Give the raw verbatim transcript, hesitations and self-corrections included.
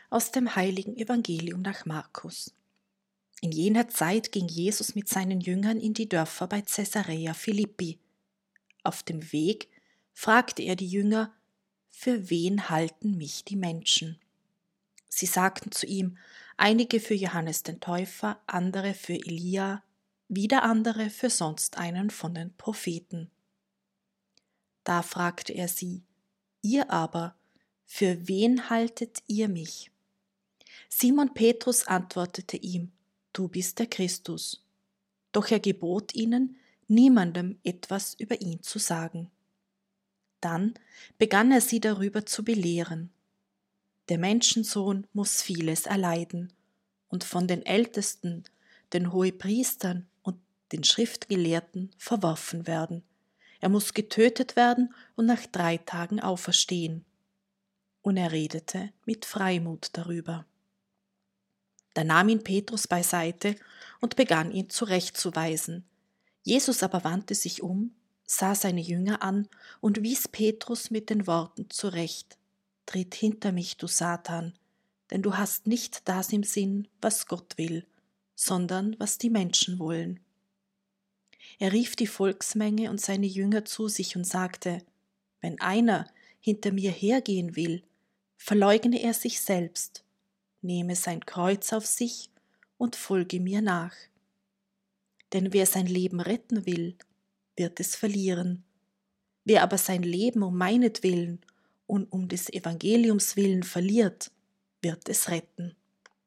Aus dem heiligen Evangelium nach Markus. In jener Zeit ging Jesus mit seinen Jüngern in die Dörfer bei Caesarea Philippi. Auf dem Weg fragte er die Jünger: Für wen halten mich die Menschen? Sie sagten zu ihm, einige für Johannes den Täufer, andere für Elia, wieder andere für sonst einen von den Propheten. Da fragte er sie: Ihr aber, für wen haltet ihr mich? Simon Petrus antwortete ihm: Du bist der Christus. Doch er gebot ihnen, niemandem etwas über ihn zu sagen. Dann begann er sie darüber zu belehren. Der Menschensohn muss vieles erleiden und von den Ältesten, den Hohepriestern und den Schriftgelehrten verworfen werden. Er muss getötet werden und nach drei Tagen auferstehen. Und er redete mit Freimut darüber. Da nahm ihn Petrus beiseite und begann ihn zurechtzuweisen. Jesus aber wandte sich um, sah seine Jünger an und wies Petrus mit den Worten zurecht: Tritt hinter mich, du Satan, denn du hast nicht das im Sinn, was Gott will, sondern was die Menschen wollen. Er rief die Volksmenge und seine Jünger zu sich und sagte: Wenn einer hinter mir hergehen will, verleugne er sich selbst, nehme sein Kreuz auf sich und folge mir nach. Denn wer sein Leben retten will, wird es verlieren. Wer aber sein Leben um meinetwillen und um des Evangeliums willen verliert, wird es retten.